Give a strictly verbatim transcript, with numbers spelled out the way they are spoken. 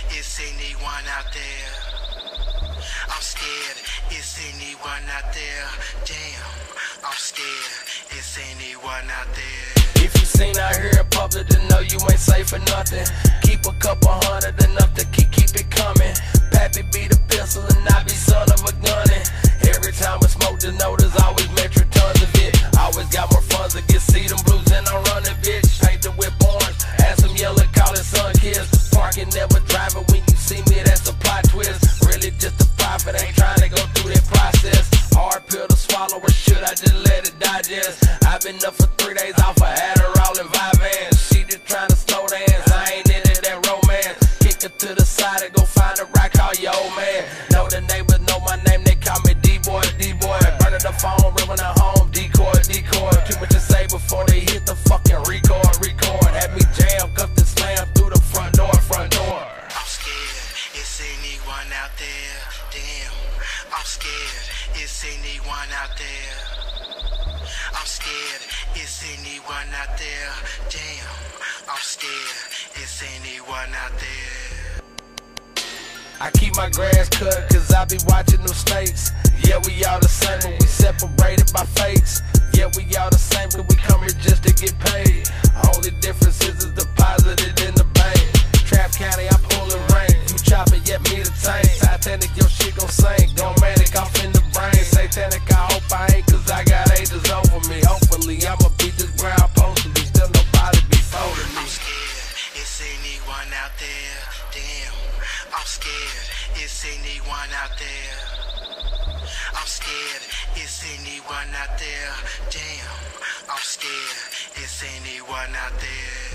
Is anyone out there? I'm scared. Is anyone out there? Damn, I'm scared. Is anyone out there? If you seen out here in public, then know you ain't safe for nothing. Keep a couple hundred, enough to keep keep it coming. Pappy be the pistol and I be son of a gunnin'. Every time we smoke, just know there's always metric tons of it. Always got more funds to get see them blues and I'm running, bitch. Paint the whip orange, add some yellow, call it sun kiss. Parking, never driving, when you see me, that's a plot twist. Really just a profit, ain't trying to go through that process. Hard pill to swallow, or should I just let it digest? I've been up for three days off of Adderall and Vyvanse. She just trying to slow dance, I ain't into that romance. Kick her to the side and go find a rock, call your old man. Know the neighbors know my name, they call me D-boy, D-boy. Burning the phone, ripping the home, decoy, decoy. Too much to say before they hit the fucking record, record. Had me jam, cuff the slam through the front door, front door. I'm scared. Is anyone out there? Damn, I'm scared. Is anyone out there? I'm scared. Is anyone out there? Damn, I'm scared. Is anyone out there? I keep my grass cut, cause I be watching them snakes. Yeah, we all the same, but we separated by fakes. Yeah, we all the same, but we come here just to get paid. Only difference is it's deposited in the bank. Trap County, I pull it rain. You chop it, yet me the tank. Titanic, your shit gon' sink. Don't manic off in the brain. Satanic, I hope I ain't, cause I got ages over me. Hopefully, I'ma beat this ground post and be still nobody be folding me. I'm scared. Is anyone out there? Damn, I'm scared. Is anyone out there? I'm scared. Is anyone out there? Damn, I'm scared. Is anyone out there?